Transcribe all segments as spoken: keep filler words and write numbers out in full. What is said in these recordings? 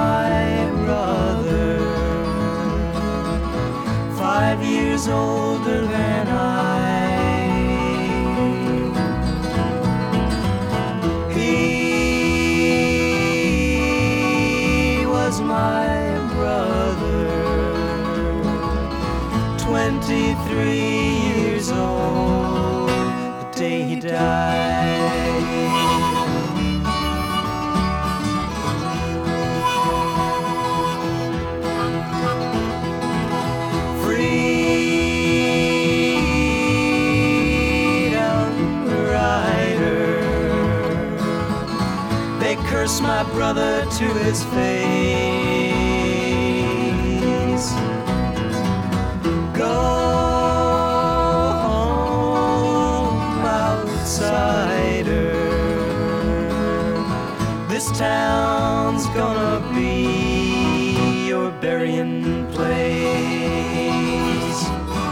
my brother, five years older than I. He was my brother, twenty-three years old, the day he died. Curse my brother to his face. Go home, outsider. This town's gonna be your burying place.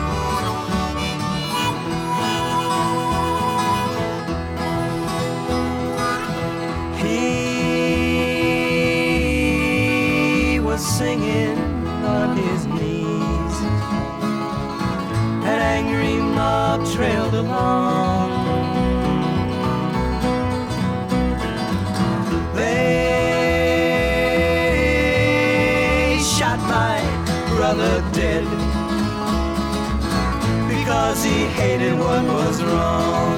Singing on his knees, an angry mob trailed along. They shot my brother dead because he hated what was wrong.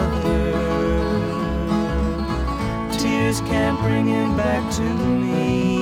Can't bring him back to me.